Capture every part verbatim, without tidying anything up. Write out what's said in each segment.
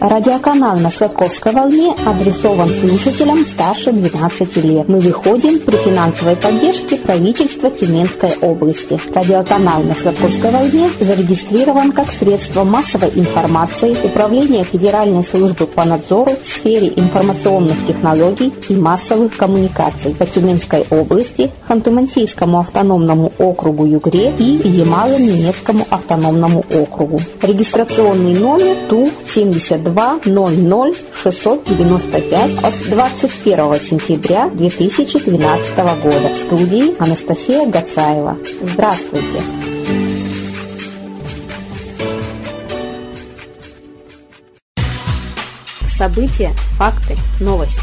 Радиоканал на Сладковской волне адресован слушателям старше двенадцати лет. Мы выходим при финансовой поддержке правительства Тюменской области. Радиоканал на Сладковской волне зарегистрирован как средство массовой информации Управления Федеральной службы по надзору в сфере информационных технологий и массовых коммуникаций по Тюменской области, Ханты-Мансийскому автономному округу Югре и Ямало-Ненецкому автономному округу. Регистрационный номер Ту семьдесят два ноль ноль шестьсот девяносто пять от двадцать первого сентября две тысячи двенадцатого года. В студии Анастасия Гацаева. Здравствуйте! События, факты, новости.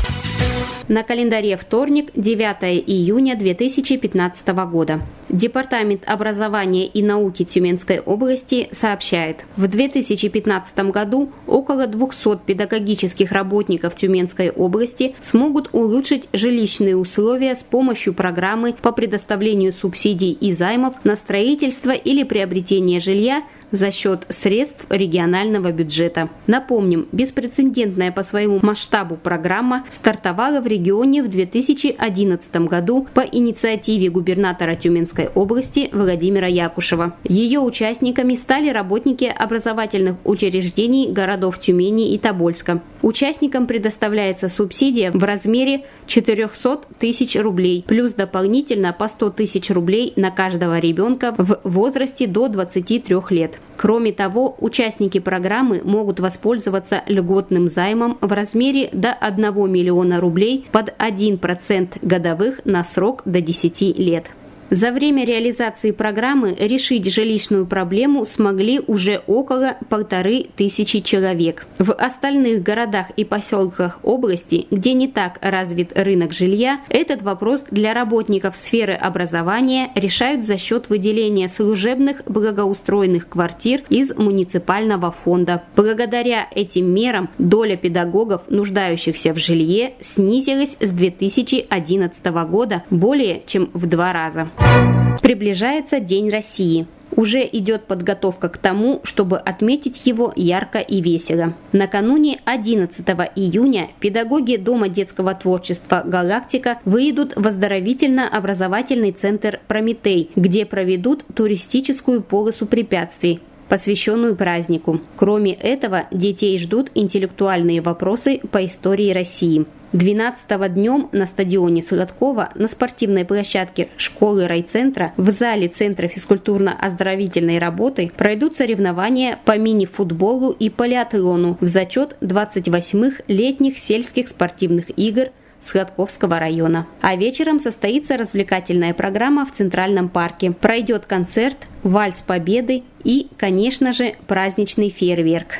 На календаре вторник, девятое июня две тысячи пятнадцатого года. Департамент образования и науки Тюменской области сообщает, в две тысячи пятнадцатом году около двухсот педагогических работников Тюменской области смогут улучшить жилищные условия с помощью программы по предоставлению субсидий и займов на строительство или приобретение жилья за счет средств регионального бюджета. Напомним, беспрецедентная по своему масштабу программа стартовала в регионе в две тысячи одиннадцатом году по инициативе губернатора Тюменской области Владимира Якушева. Ее участниками стали работники образовательных учреждений городов Тюмени и Тобольска. Участникам предоставляется субсидия в размере четырехсот тысяч рублей, плюс дополнительно по сто тысяч рублей на каждого ребенка в возрасте до двадцати трёх лет. Кроме того, участники программы могут воспользоваться льготным займом в размере до одного миллиона рублей под один процент годовых на срок до десяти лет. За время реализации программы решить жилищную проблему смогли уже около полторы тысячи человек. В остальных городах и поселках области, где не так развит рынок жилья, этот вопрос для работников сферы образования решают за счет выделения служебных благоустроенных квартир из муниципального фонда. Благодаря этим мерам доля педагогов, нуждающихся в жилье, снизилась с две тысячи одиннадцатого года более чем в два раза. Приближается День России. Уже идет подготовка к тому, чтобы отметить его ярко и весело. Накануне одиннадцатого июня педагоги Дома детского творчества «Галактика» выйдут в оздоровительно-образовательный центр «Прометей», где проведут туристическую полосу препятствий, посвященную празднику. Кроме этого, детей ждут интеллектуальные вопросы по истории России. двенадцатого днем на стадионе Сладкова на спортивной площадке школы райцентра в зале Центра физкультурно-оздоровительной работы пройдут соревнования по мини-футболу и полиатлону в зачет двадцать восьмых летних сельских спортивных игр Сладковского района. А вечером состоится развлекательная программа в Центральном парке. Пройдет концерт, вальс Победы и, конечно же, праздничный фейерверк.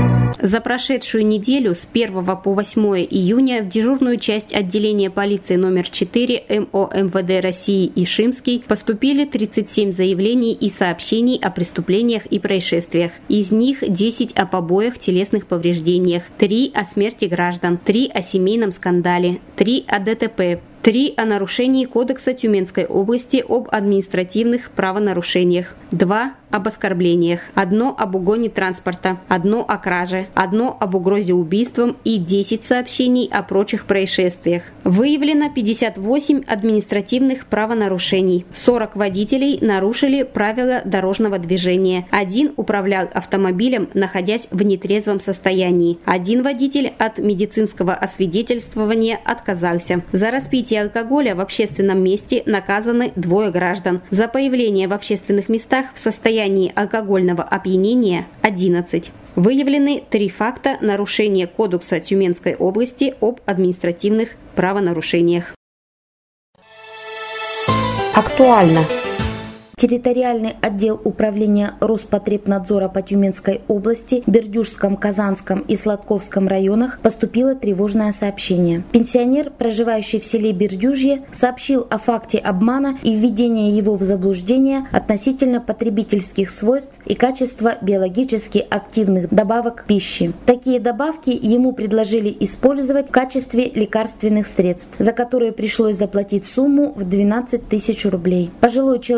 За прошедшую неделю с первого по восьмое июня в дежурную часть отделения полиции номер четыре эм о эм вэ дэ России Ишимский поступили тридцать семь заявлений и сообщений о преступлениях и происшествиях. Из них десять о побоях, телесных повреждениях, три о смерти граждан, три о семейном скандале, три о дэ тэ пэ, три о нарушении Кодекса Тюменской области об административных правонарушениях, два об оскорблениях, одно об угоне транспорта, одно о краже, одно об угрозе убийством и десять сообщений о прочих происшествиях. Выявлено пятьдесят восемь административных правонарушений, сорок водителей нарушили правила дорожного движения, один управлял автомобилем, находясь в нетрезвом состоянии, один водитель от медицинского освидетельствования отказался. За распитие алкоголя в общественном месте наказаны двое граждан. За появление в общественных местах в состоянии алкогольного опьянения – одиннадцать. Выявлены три факта нарушения Кодекса Тюменской области об административных правонарушениях. Актуально. Территориальный отдел управления Роспотребнадзора по Тюменской области, Бердюжском, Казанском и Сладковском районах поступило тревожное сообщение. Пенсионер, проживающий в селе Бердюжье, сообщил о факте обмана и введения его в заблуждение относительно потребительских свойств и качества биологически активных добавок к пище. Такие добавки ему предложили использовать в качестве лекарственных средств, за которые пришлось заплатить сумму в двенадцать тысяч рублей. Пожилой человек по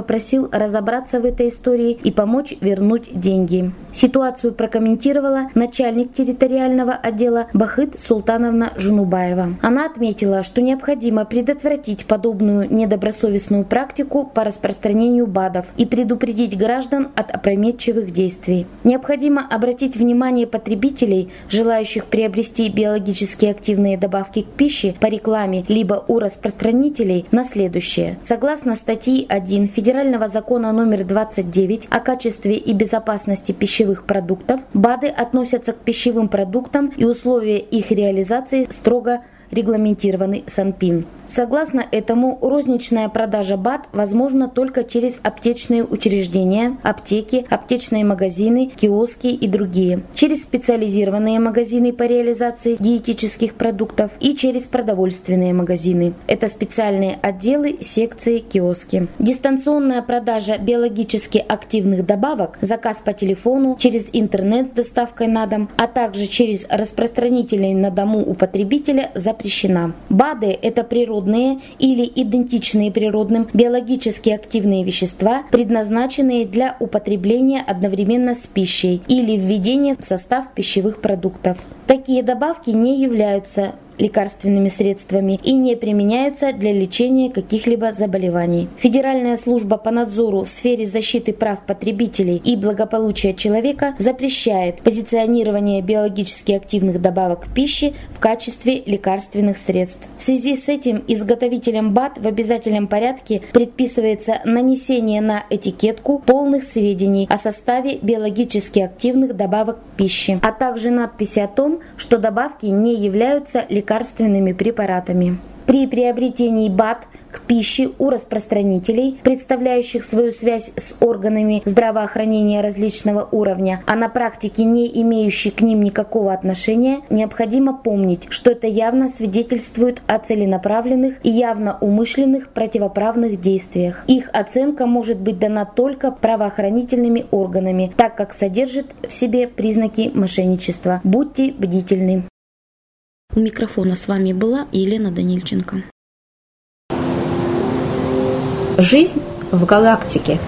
попросил разобраться в этой истории и помочь вернуть деньги. Ситуацию прокомментировала начальник территориального отдела Бахыт Султановна Жунубаева. Она отметила, что необходимо предотвратить подобную недобросовестную практику по распространению БАДов и предупредить граждан от опрометчивых действий. Необходимо обратить внимание потребителей, желающих приобрести биологически активные добавки к пище по рекламе либо у распространителей, на следующее. Согласно статьи один Федерального закона номер двадцать девять о качестве и безопасности пищевых продуктов, БАДы относятся к пищевым продуктам, и условия их реализации строго регламентированы Санпин. Согласно этому, розничная продажа БАД возможна только через аптечные учреждения, аптеки, аптечные магазины, киоски и другие, через специализированные магазины по реализации диетических продуктов и через продовольственные магазины. Это специальные отделы, секции, киоски. Дистанционная продажа биологически активных добавок, заказ по телефону, через интернет с доставкой на дом, а также через распространителей на дому у потребителя запрещена. БАДы – это природные или идентичные природным биологически активные вещества, предназначенные для употребления одновременно с пищей или введения в состав пищевых продуктов. Такие добавки не являются лекарственными средствами и не применяются для лечения каких-либо заболеваний. Федеральная служба по надзору в сфере защиты прав потребителей и благополучия человека запрещает позиционирование биологически активных добавок к пище в качестве лекарственных средств. В связи с этим изготовителям БАД в обязательном порядке предписывается нанесение на этикетку полных сведений о составе биологически активных добавок к пище, а также надписи о том, что добавки не являются лекарственными лекарственными препаратами. При приобретении БАД к пище у распространителей, представляющих свою связь с органами здравоохранения различного уровня, а на практике не имеющие к ним никакого отношения, необходимо помнить, что это явно свидетельствует о целенаправленных и явно умышленных противоправных действиях. Их оценка может быть дана только правоохранительными органами, так как содержит в себе признаки мошенничества. Будьте бдительны. У микрофона с вами была Елена Данильченко. Жизнь в галактике.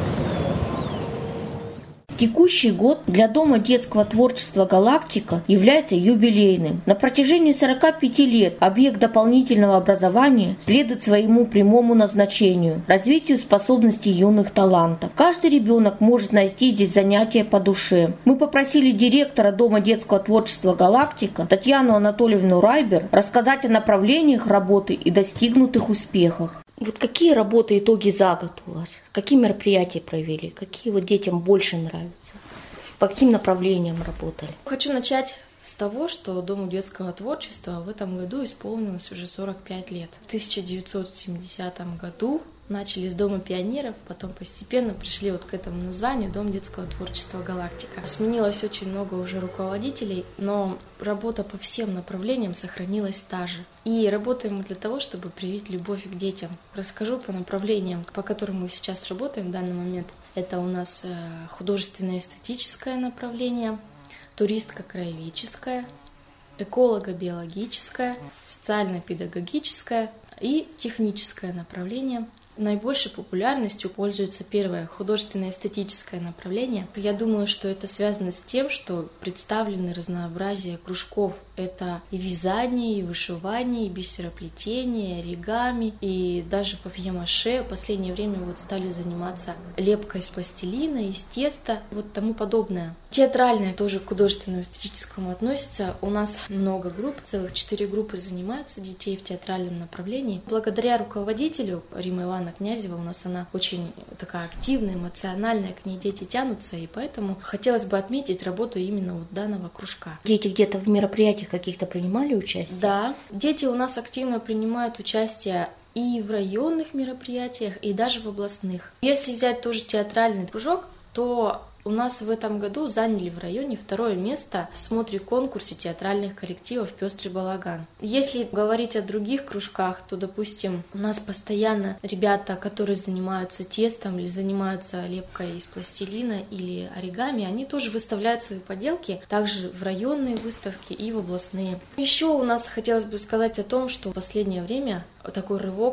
Текущий год для Дома детского творчества «Галактика» является юбилейным. На протяжении сорока пяти лет объект дополнительного образования следует своему прямому назначению – развитию способностей юных талантов. Каждый ребенок может найти здесь занятия по душе. Мы попросили директора Дома детского творчества «Галактика» Татьяну Анатольевну Райбер рассказать о направлениях работы и достигнутых успехах. Вот какие работы, итоги за год у вас? Какие мероприятия провели? Какие вот детям больше нравятся? По каким направлениям работали? Хочу начать с того, что Дому детского творчества в этом году исполнилось уже сорок пять лет. В тысяча девятьсот семидесятом году начали с Дома пионеров, потом постепенно пришли вот к этому названию Дом детского творчества «Галактика». Сменилось очень много уже руководителей, но работа по всем направлениям сохранилась та же. И работаем мы для того, чтобы привить любовь к детям. Расскажу по направлениям, по которым мы сейчас работаем в данный момент. Это у нас художественно-эстетическое направление, туристско-краеведческое, эколого-биологическое, социально-педагогическое и техническое направление. Наибольшей популярностью пользуется первое художественно-эстетическое направление. Я думаю, что это связано с тем, что представлены разнообразие кружков. Это и вязание, и вышивание, и бисероплетение, и оригами, и даже папье-маше. В последнее время вот стали заниматься лепкой из пластилина, из теста, вот тому подобное. Театральное тоже к художественно-эстетическому относится. У нас много групп, целых четыре группы занимаются детей в театральном направлении. Благодаря руководителю Римы Ивановны Князева, у нас она очень такая активная, эмоциональная, к ней дети тянутся, и поэтому хотелось бы отметить работу именно вот данного кружка. Дети где-то в мероприятиях каких-то принимали участие? Да, дети у нас активно принимают участие и в районных мероприятиях, и даже в областных. Если взять тоже театральный кружок, то у нас в этом году заняли в районе второе место в смотре-конкурсе театральных коллективов «Пестрый балаган». Если говорить о других кружках, то, допустим, у нас постоянно ребята, которые занимаются тестом или занимаются лепкой из пластилина или оригами, они тоже выставляют свои поделки также в районные выставки и в областные. Еще у нас хотелось бы сказать о том, что в последнее время такой рывок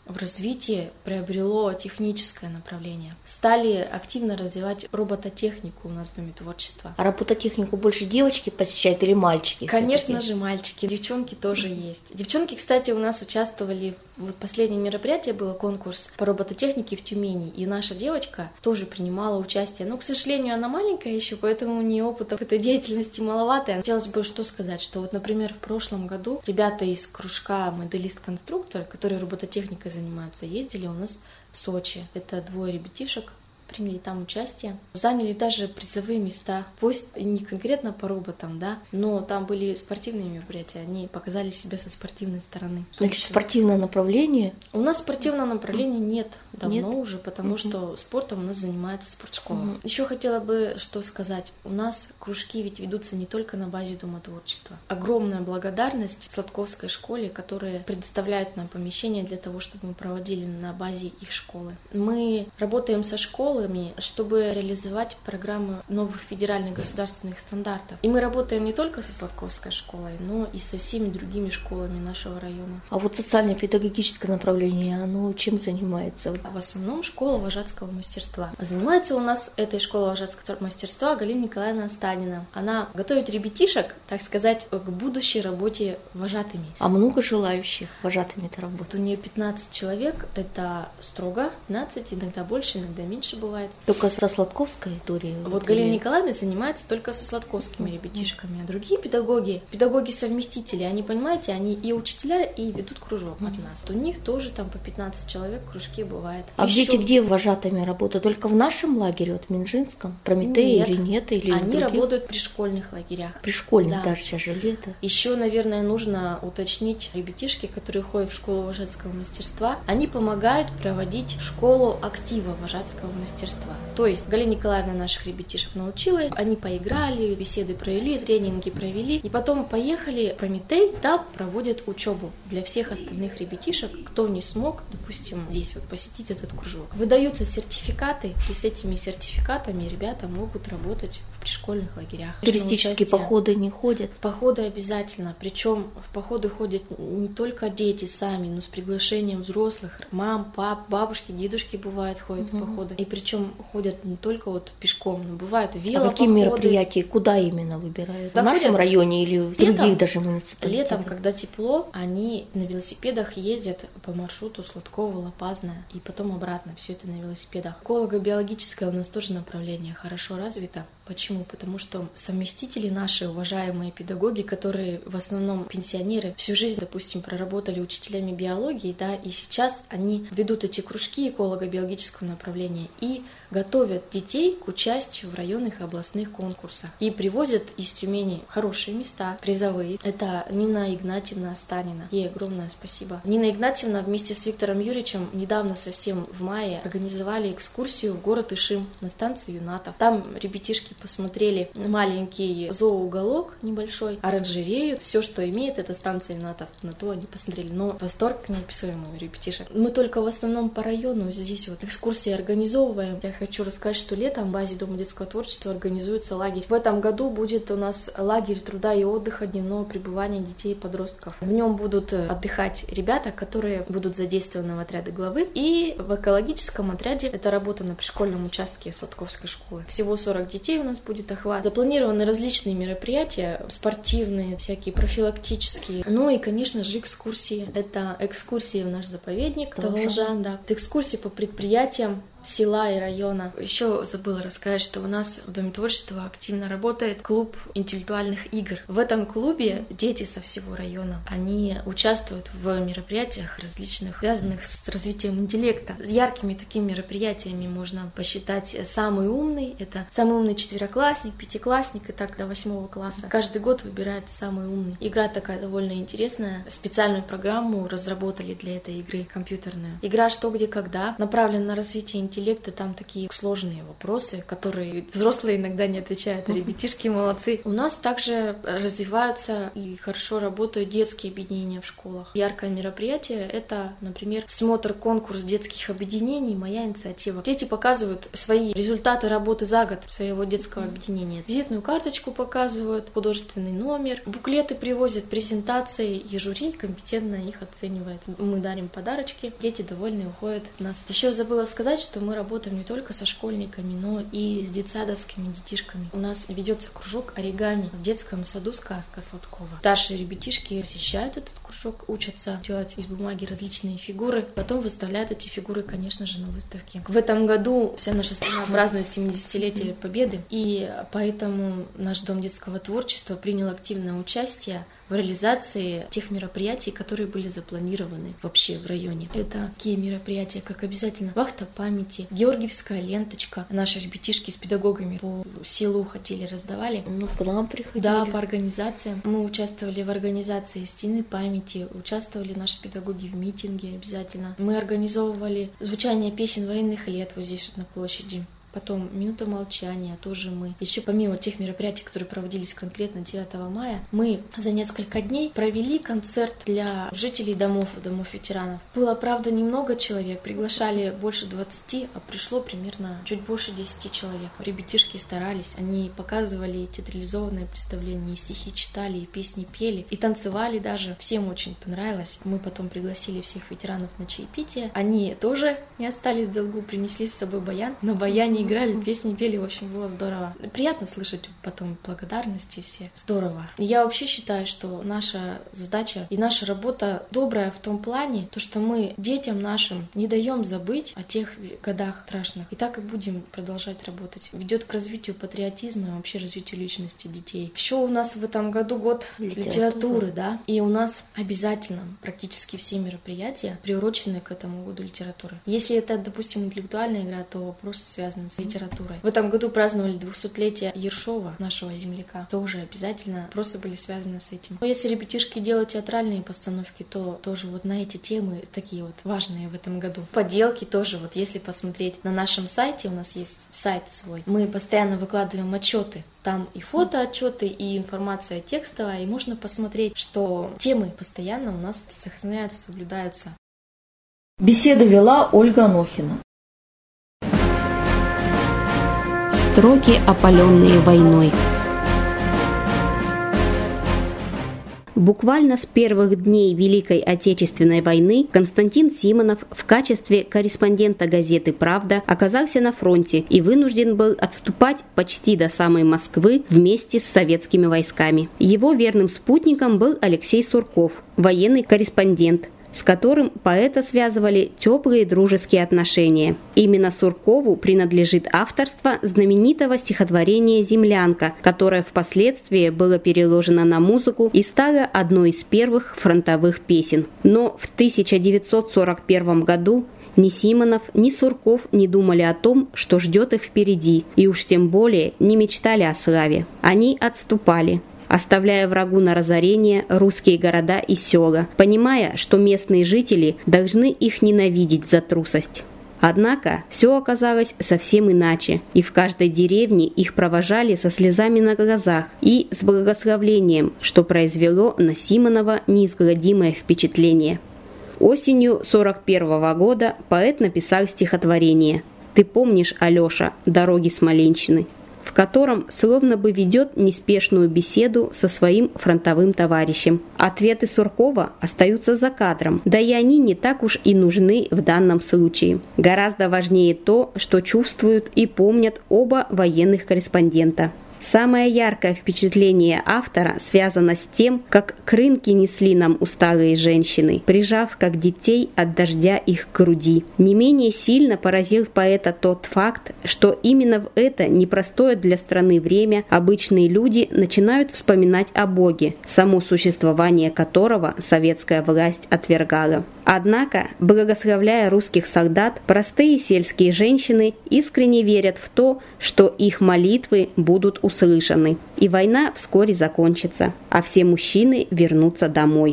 в развитии приобрело техническое направление. Стали активно развивать робототехнику у нас в Доме творчества. А робототехнику больше девочки посещают или мальчики? Конечно же, мальчики. Девчонки тоже есть. Девчонки, кстати, у нас участвовали. Вот последнее мероприятие было конкурс по робототехнике в Тюмени, и наша девочка тоже принимала участие. Но, к сожалению, она маленькая еще, поэтому у нее опыта в этой деятельности маловато. Хотелось бы что сказать, что вот, например, в прошлом году ребята из кружка моделист-конструктор, которые робототехникой занимаются, ездили у нас в Сочи. Это двое ребятишек. Приняли там участие, заняли даже призовые места, пусть не конкретно по роботам, да, но там были спортивные мероприятия, они показали себя со спортивной стороны. Значит, спортивное направление? У нас спортивного направления нет давно нет? уже, потому mm-hmm. что спортом у нас занимается спортшкола. Mm-hmm. Еще хотела бы что сказать, у нас кружки ведь ведутся не только на базе Дома творчества. Огромная благодарность Сладковской школе, которая предоставляет нам помещение для того, чтобы мы проводили на базе их школы. Мы работаем со школой, чтобы реализовать программы новых федеральных государственных стандартов. И мы работаем не только со Сладковской школой, но и со всеми другими школами нашего района. А вот социально-педагогическое направление, оно чем занимается? В основном школа вожатского мастерства. Занимается у нас этой школой вожатского мастерства Галина Николаевна Станина. Она готовит ребятишек, так сказать, к будущей работе вожатыми. А много желающих вожатыми-то работать? У нее пятнадцать человек, это строго пятнадцать, иногда больше, иногда меньше бывает. Только со Сладковской историей? Вот Галина Николаевна занимается только со сладковскими ребятишками, а другие педагоги, педагоги-совместители, они, понимаете, они и учителя, и ведут кружок от нас. У них тоже там по пятнадцать человек кружки бывает. А Еще... дети где вожатыми работают? Только в нашем лагере, вот в Минжинском? Прометей нет. или нет? Или они других? Работают при школьных лагерях. При школьных, да. даже сейчас же лето. Еще, наверное, нужно уточнить, ребятишки, которые ходят в школу вожатского мастерства, они помогают проводить школу актива вожатского мастерства. То есть Галина Николаевна наших ребятишек научилась, они поиграли, беседы провели, тренинги провели, и потом поехали в Прометей, там проводят учебу для всех остальных ребятишек, кто не смог, допустим, здесь вот посетить этот кружок. Выдаются сертификаты, и с этими сертификатами ребята могут работать в пришкольных лагерях. Туристические походы не ходят? В походы обязательно, причем в походы ходят не только дети сами, но с приглашением взрослых, мам, пап, бабушки, дедушки бывают ходят угу. в походы, и причем ходят не только вот пешком, но бывают велопоходы. А какие мероприятия, куда именно выбирают? Да, в нашем ходят... районе или в летом, других даже муниципалитетах? Летом, когда тепло, они на велосипедах ездят по маршруту Сладково, Лопазное и потом обратно, все это на велосипедах. Эколого-биологическое у нас тоже направление хорошо развито. Почему? Потому что совместители наши, уважаемые педагоги, которые в основном пенсионеры, всю жизнь, допустим, проработали учителями биологии, да, и сейчас они ведут эти кружки эколого-биологического направления и готовят детей к участию в районных и областных конкурсах. И привозят из Тюмени хорошие места, призовые. Это Нина Игнатьевна Останина. Ей огромное спасибо. Нина Игнатьевна вместе с Виктором Юрьевичем недавно совсем в мае организовали экскурсию в город Ишим на станцию Юнатов. Там ребятишки посмотрели маленький зооуголок небольшой, оранжерею, все, что имеет эта станция Юнатов, на то они посмотрели. Но восторг неописуемый у ребятишек. Мы только в основном по району здесь вот экскурсии организовываем. Я хочу рассказать, что летом в базе Дома детского творчества организуется лагерь. В этом году будет у нас лагерь труда и отдыха, дневного пребывания детей и подростков. В нем будут отдыхать ребята, которые будут задействованы в отряды главы, и в экологическом отряде это работа на пришкольном участке Сладковской школы. Всего сорок детей у нас будет охват. Запланированы различные мероприятия, спортивные, всякие профилактические. Ну и, конечно же, экскурсии. Это экскурсии в наш заповедник Таволжан, да. Экскурсии по предприятиям села и района. Еще забыла рассказать, что у нас в Доме творчества активно работает клуб интеллектуальных игр. В этом клубе дети со всего района, они участвуют в мероприятиях различных, связанных с развитием интеллекта. Яркими такими мероприятиями можно посчитать «Самый умный». Это самый умный четвероклассник, пятиклассник и так до восьмого класса. Каждый год выбирает самый умный. Игра такая довольно интересная. Специальную программу разработали для этой игры компьютерную. Игра «Что, где, когда» направлена на развитие интеллекта. интеллекта там такие сложные вопросы, которые взрослые иногда не отвечают, а ребятишки молодцы. У нас также развиваются и хорошо работают детские объединения в школах. Яркое мероприятие — это, например, смотр-конкурс детских объединений «Моя инициатива». Дети показывают свои результаты работы за год своего детского объединения. Визитную карточку показывают, художественный номер, буклеты привозят, презентации, и жюри компетентно их оценивает. Мы дарим подарочки, дети довольны уходят от нас. Еще забыла сказать, что мы работаем не только со школьниками, но и с детсадовскими детишками. У нас ведется кружок оригами в детском саду «Сказка» Сладкова. Старшие ребятишки посещают этот кружок, учатся делать из бумаги различные фигуры, потом выставляют эти фигуры, конечно же, на выставке. В этом году вся наша страна празднует семидесятилетие Победы, и поэтому наш Дом детского творчества принял активное участие в реализации тех мероприятий, которые были запланированы вообще в районе. Это такие мероприятия, как обязательно вахта памяти, георгиевская ленточка. Наши ребятишки с педагогами по селу ходили, раздавали. Ну, к нам приходили. Да, по организациям. Мы участвовали в организации стены памяти, участвовали наши педагоги в митинге обязательно. Мы организовывали звучание песен военных лет вот здесь вот на площади. Потом минута молчания, тоже мы. Еще помимо тех мероприятий, которые проводились конкретно девятого мая, мы за несколько дней провели концерт для жителей домов, домов ветеранов. Было, правда, немного человек, приглашали больше двадцати, а пришло примерно чуть больше десяти человек. Ребятишки старались, они показывали театрализованное представление, и стихи читали, и песни пели, и танцевали даже. Всем очень понравилось. Мы потом пригласили всех ветеранов на чаепитие. Они тоже не остались в долгу, принесли с собой баян. На баяне играли, песни пели, в общем, было здорово. Приятно слышать потом благодарности все. Здорово. Я вообще считаю, что наша задача и наша работа добрая в том плане, то, что мы детям нашим не даем забыть о тех годах страшных. И так и будем продолжать работать. Ведет к развитию патриотизма и вообще развитию личности детей. Еще у нас в этом году год литературы, литературы, да, и у нас обязательно практически все мероприятия приурочены к этому году литературы. Если это, допустим, интеллектуальная игра, то вопросы связаны с литературой. В этом году праздновали двухсотлетие Ершова, нашего земляка. Тоже обязательно вопросы были связаны с этим. Но если ребятишки делают театральные постановки, то тоже вот на эти темы такие вот важные в этом году. Поделки тоже, вот если посмотреть на нашем сайте, у нас есть сайт свой, мы постоянно выкладываем отчеты. Там и фотоотчеты, и информация текстовая, и можно посмотреть, что темы постоянно у нас сохраняются, соблюдаются. Беседу вела Ольга Анохина. Строки, опаленные войной. Буквально с первых дней Великой Отечественной войны Константин Симонов в качестве корреспондента газеты «Правда» оказался на фронте и вынужден был отступать почти до самой Москвы вместе с советскими войсками. Его верным спутником был Алексей Сурков, военный корреспондент, с которым поэта связывали теплые дружеские отношения. Именно Суркову принадлежит авторство знаменитого стихотворения «Землянка», которое впоследствии было переложено на музыку и стало одной из первых фронтовых песен. Но в тысяча девятьсот сорок первом году ни Симонов, ни Сурков не думали о том, что ждет их впереди, и уж тем более не мечтали о славе. Они отступали, оставляя врагу на разорение русские города и села, понимая, что местные жители должны их ненавидеть за трусость. Однако все оказалось совсем иначе, и в каждой деревне их провожали со слезами на глазах и с благословлением, что произвело на Симонова неизгладимое впечатление. Осенью сорок первого года поэт написал стихотворение «Ты помнишь, Алеша, дороги Смоленщины», в котором словно бы ведет неспешную беседу со своим фронтовым товарищем. Ответы Суркова остаются за кадром, да и они не так уж и нужны в данном случае. Гораздо важнее то, что чувствуют и помнят оба военных корреспондента. Самое яркое впечатление автора связано с тем, как к рынке несли нам усталые женщины, прижав, как детей, от дождя их к груди. Не менее сильно поразил поэта тот факт, что именно в это непростое для страны время обычные люди начинают вспоминать о Боге, само существование которого советская власть отвергала. Однако, благословляя русских солдат, простые сельские женщины искренне верят в то, что их молитвы будут услышаны, и война вскоре закончится, а все мужчины вернутся домой.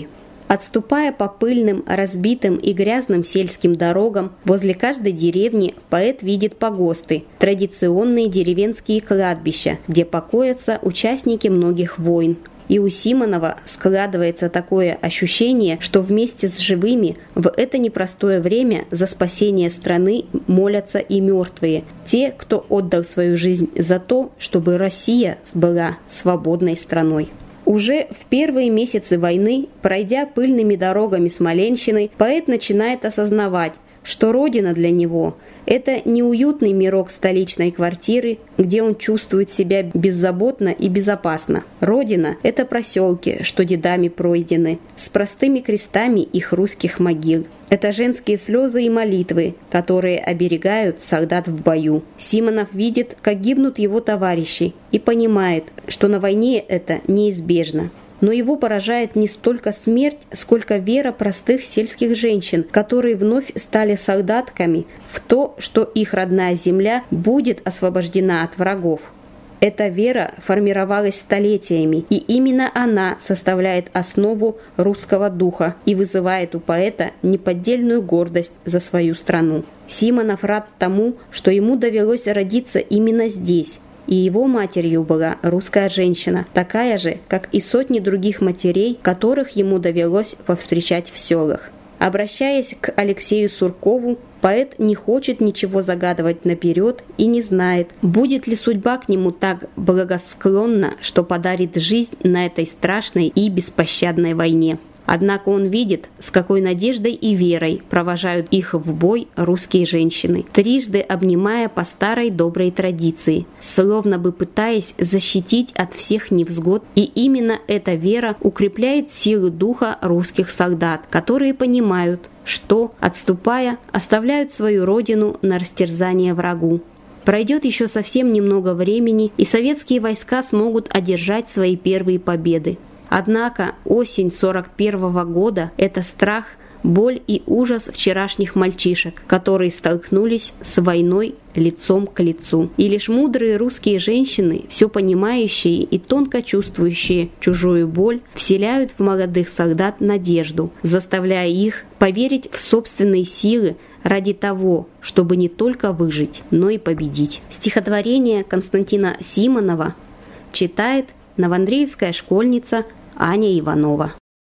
Отступая по пыльным, разбитым и грязным сельским дорогам, возле каждой деревни поэт видит погосты, традиционные деревенские кладбища, где покоятся участники многих войн. И у Симонова складывается такое ощущение, что вместе с живыми в это непростое время за спасение страны молятся и мертвые, те, кто отдал свою жизнь за то, чтобы Россия была свободной страной. Уже в первые месяцы войны, пройдя пыльными дорогами Смоленщины, поэт начинает осознавать, что родина для него – это не уютный мирок столичной квартиры, где он чувствует себя беззаботно и безопасно. Родина – это проселки, что дедами пройдены, с простыми крестами их русских могил. Это женские слезы и молитвы, которые оберегают солдат в бою. Симонов видит, как гибнут его товарищи, и понимает, что на войне это неизбежно. Но его поражает не столько смерть, сколько вера простых сельских женщин, которые вновь стали солдатками в то, что их родная земля будет освобождена от врагов. Эта вера формировалась столетиями, и именно она составляет основу русского духа и вызывает у поэта неподдельную гордость за свою страну. Симонов рад тому, что ему довелось родиться именно здесь, и его матерью была русская женщина, такая же, как и сотни других матерей, которых ему довелось повстречать в селах. Обращаясь к Алексею Суркову, поэт не хочет ничего загадывать наперед и не знает, будет ли судьба к нему так благосклонна, что подарит жизнь на этой страшной и беспощадной войне. Однако он видит, с какой надеждой и верой провожают их в бой русские женщины, трижды обнимая по старой доброй традиции, словно бы пытаясь защитить от всех невзгод, и именно эта вера укрепляет силу духа русских солдат, которые понимают, что, отступая, оставляют свою родину на растерзание врагу. Пройдет еще совсем немного времени, и советские войска смогут одержать свои первые победы. Однако осень сорок первого года – это страх, боль и ужас вчерашних мальчишек, которые столкнулись с войной лицом к лицу. И лишь мудрые русские женщины, все понимающие и тонко чувствующие чужую боль, вселяют в молодых солдат надежду, заставляя их поверить в собственные силы ради того, чтобы не только выжить, но и победить. Стихотворение Константина Симонова читает новоандреевская школьница Аня Иванова.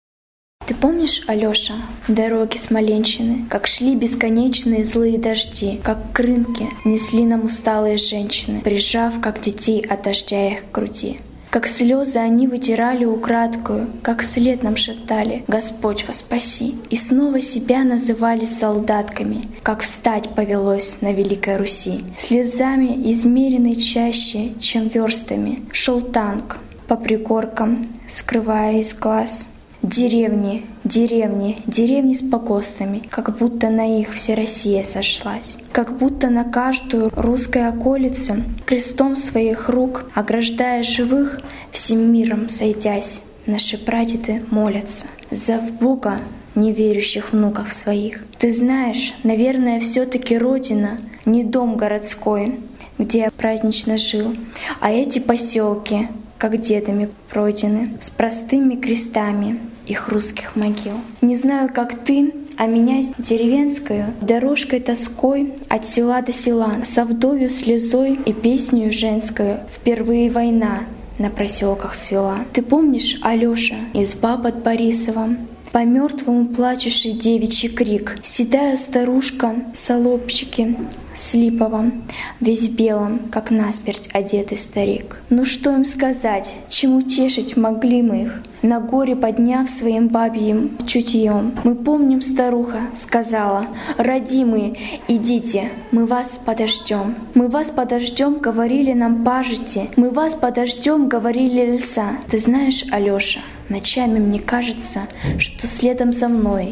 Ты помнишь, Алёша, дороги Смоленщины, как шли бесконечные злые дожди, как к рынке несли нам усталые женщины, прижав, как детей от дождя их к груди? Как слезы они вытирали украдкою, как вслед нам шептали «Господь вас спаси!» И снова себя называли солдатками, как встать повелось на Великой Руси. Слезами измеренной чаще, чем верстами, шел танк по пригоркам, скрывая из глаз. Деревни, деревни, деревни с погостами, как будто на их вся Россия сошлась. Как будто на каждую русской околице крестом своих рук, ограждая живых, всем миром сойдясь, наши прадеды молятся за в Бога неверующих внуков своих. Ты знаешь, наверное, все-таки родина не дом городской, где я празднично жил, а эти поселки, как дедами пройдены, с простыми крестами их русских могил. Не знаю, как ты, а меня деревенскую дорожкой тоской от села до села, со вдовью слезой и песнею женскую впервые война на проселках свела. Ты помнишь, Алёша, изба под Борисовом? По мертвому плачущий девичий крик. Седая старушка в солопчике с липовом, весь белом, как насмерть одетый старик. Ну что им сказать, чем утешить могли мы их, на горе подняв своим бабьим чутьем? Мы помним, старуха сказала: «Родимые, идите, мы вас подождем. Мы вас подождем, говорили нам пажити, мы вас подождем, говорили леса». Ты знаешь, Алёша, ночами мне кажется, что следом за мной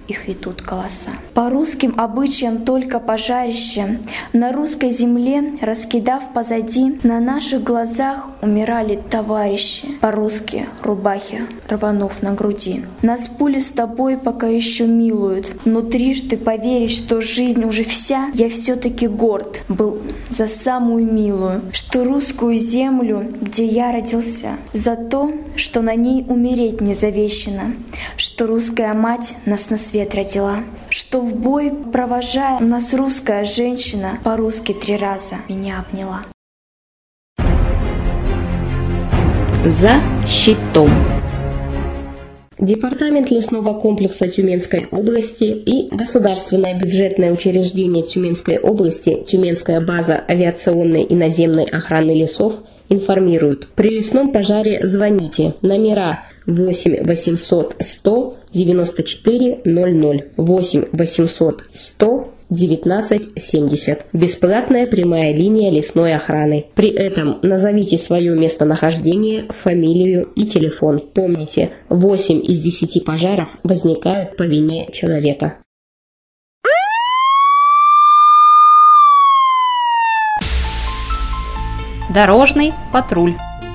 их идут голоса. По русским обычаям только пожарище. На русской земле, раскидав позади, на наших глазах умирали товарищи. По-русски рубахи, рванув на груди. Нас пули с тобой пока еще милуют, но трижды поверить, что жизнь уже вся, я все-таки горд был за самую милую, что русскую землю, где я родился, за то, что на ней умереть не завещено, что русская мать нас на свет родила, что в бой, провожая нас, русская женщина по-русски три раза меня обняла. За щитом. Департамент лесного комплекса Тюменской области и Государственное бюджетное учреждение Тюменской области Тюменская база авиационной и наземной охраны лесов информируют: при лесном пожаре звоните. Номера восемь восемьсот сто девяносто четыре ноль ноль, восемь восемьсот сто девятнадцать семьдесят. Бесплатная прямая линия лесной охраны. При этом назовите свое местонахождение, фамилию и телефон. Помните, восемь из десяти пожаров возникают по вине человека. Дорожный патруль.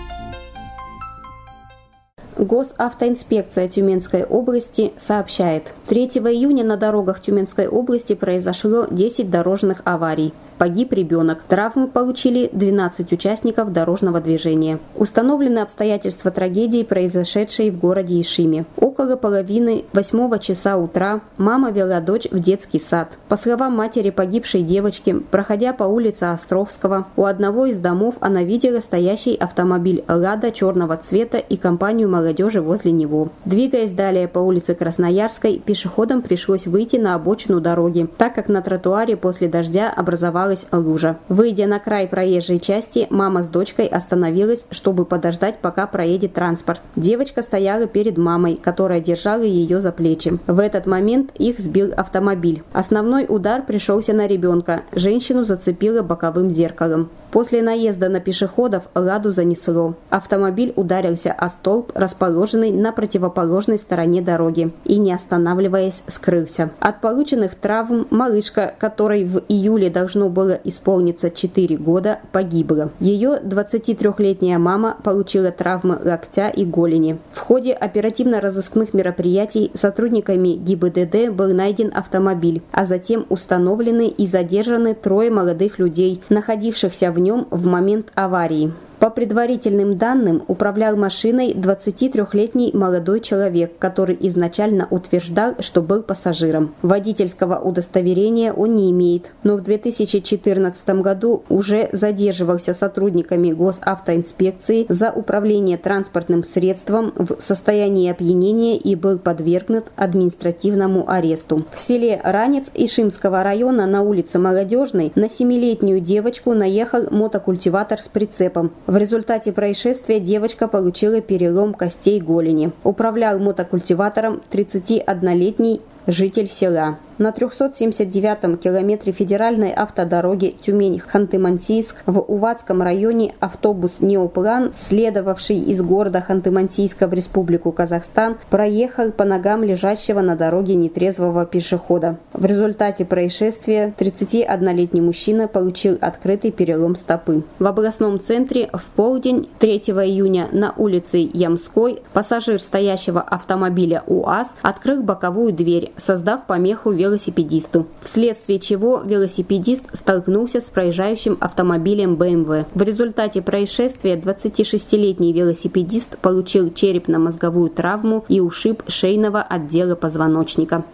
Госавтоинспекция Тюменской области сообщает: третьего июня на дорогах Тюменской области произошло десять дорожных аварий. Погиб ребенок. Травмы получили двенадцать участников дорожного движения. Установлены обстоятельства трагедии, произошедшей в городе Ишиме. Около половины восьмого часа утра мама вела дочь в детский сад. По словам матери погибшей девочки, проходя по улице Островского, у одного из домов она видела стоящий автомобиль «Лада» черного цвета и компанию молодежи возле него. Двигаясь далее по улице Красноярской, пешеходам пришлось выйти на обочину дороги, так как на тротуаре после дождя образовалась лужа. Выйдя на край проезжей части, мама с дочкой остановилась, чтобы подождать, пока проедет транспорт. Девочка стояла перед мамой, которая держала ее за плечи. В этот момент их сбил автомобиль. Основной удар пришелся на ребенка. Женщину зацепило боковым зеркалом. После наезда на пешеходов «Ладу» занесло. Автомобиль ударился о столб, расположенный на противоположной стороне дороги, и, не останавливаясь, скрылся. От полученных травм малышка, которой в июле должно было исполниться четыре года, погибла. Ее двадцатитрёхлетняя мама получила травмы локтя и голени. В ходе оперативно-розыскных мероприятий сотрудниками ГИБДД был найден автомобиль, а затем установлены и задержаны трое молодых людей, находившихся в нем в момент аварии. По предварительным данным, управлял машиной двадцатитрёхлетний молодой человек, который изначально утверждал, что был пассажиром. Водительского удостоверения он не имеет, но в две тысячи четырнадцатом году уже задерживался сотрудниками госавтоинспекции за управление транспортным средством в состоянии опьянения и был подвергнут административному аресту. В селе Ранец Ишимского района на улице Молодежной на семилетнюю девочку наехал мотокультиватор с прицепом. В результате происшествия девочка получила перелом костей голени. Управлял мотокультиватором тридцатиоднолетний житель села. На трёхсот семьдесят девятом километре федеральной автодороги Тюмень-Ханты-Мансийск в Увадском районе автобус «Неоплан», следовавший из города Ханты-Мансийска в Республику Казахстан, проехал по ногам лежащего на дороге нетрезвого пешехода. В результате происшествия тридцатиоднолетний мужчина получил открытый перелом стопы. В областном центре в полдень третьего июня на улице Ямской пассажир стоящего автомобиля УАЗ открыл боковую дверь, создав помеху велосипедисту, вследствие чего велосипедист столкнулся с проезжающим автомобилем бэ эм вэ. В результате происшествия двадцатишестилетний велосипедист получил черепно-мозговую травму и ушиб шейного отдела позвоночника.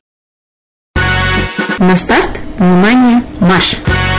На старт, внимание, марш!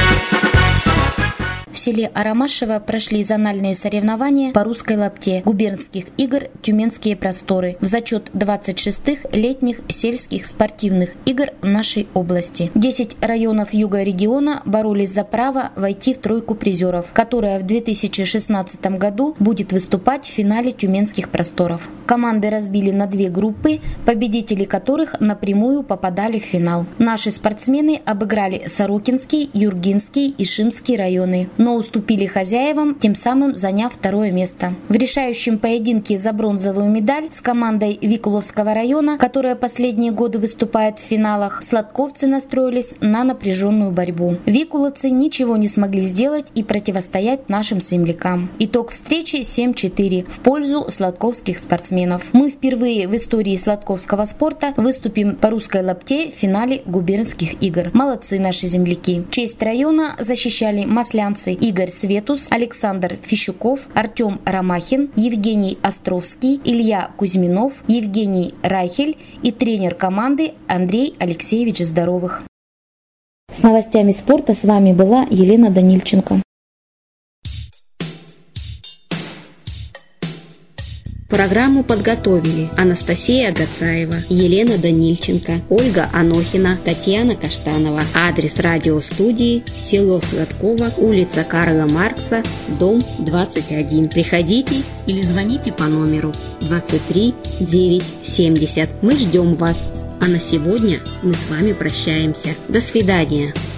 В селе Арамашево прошли зональные соревнования по русской лапте губернских игр «Тюменские просторы» в зачет двадцать шестых летних сельских спортивных игр нашей области. десять районов юга региона боролись за право войти в тройку призеров, которая в две тысячи шестнадцатом году будет выступать в финале «Тюменских просторов». Команды разбили на две группы, победители которых напрямую попадали в финал. Наши спортсмены обыграли Сорокинский, Юргинский и Шимский районы. Но но уступили хозяевам, тем самым заняв второе место. В решающем поединке за бронзовую медаль с командой Викуловского района, которая последние годы выступает в финалах, сладковцы настроились на напряженную борьбу. Викуловцы ничего не смогли сделать и противостоять нашим землякам. Итог встречи семь четыре в пользу сладковских спортсменов. Мы впервые в истории сладковского спорта выступим по русской лапте в финале губернских игр. Молодцы наши земляки. Честь района защищали маслянцы Игорь Светус, Александр Фищуков, Артем Ромахин, Евгений Островский, Илья Кузьминов, Евгений Райхель и тренер команды Андрей Алексеевич Здоровых. С новостями спорта с вами была Елена Данильченко. Программу подготовили Анастасия Гацаева, Елена Данильченко, Ольга Анохина, Татьяна Каштанова. Адрес радиостудии: село Сладково, улица Карла Маркса, дом двадцать один. Приходите или звоните по номеру двадцать три девять семьдесят. Мы ждем вас. А на сегодня мы с вами прощаемся. До свидания.